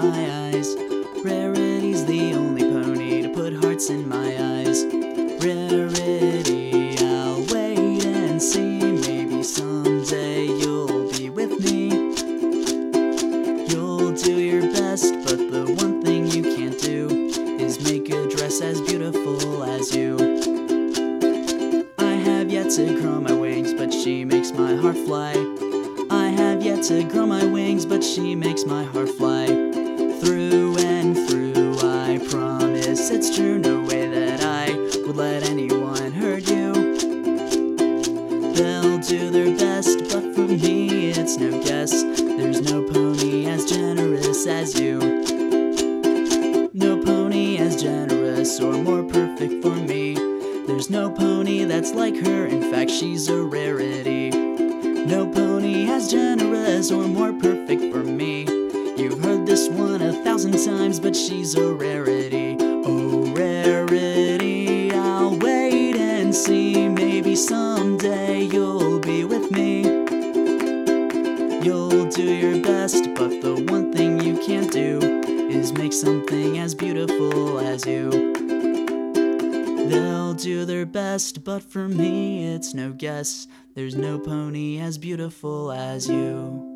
my eyes. Rarity's the only pony to put hearts in my eyes. Rarity, I'll wait and see. Maybe someday you'll be with me. You'll do your best, but the one thing you can't do is make a dress as beautiful as you. I have yet to grow my wings, but she makes my heart fly. I have yet to grow my wings, but she makes my heart fly. Through and through, I promise it's true. No way that I would let anyone hurt you. They'll do their best, but for me it's no guess. There's no pony as generous as you. No pony as generous or more perfect for me. There's no pony that's like her, in fact she's a rarity. No pony as generous or more perfect for me. You've heard this one 1,000 times, but she's a rarity. Oh, rarity, I'll wait and see. Maybe someday you'll be with me. You'll do your best, but the one thing you can't do is make something as beautiful as you. They'll do their best, but for me it's no guess. There's no pony as beautiful as you.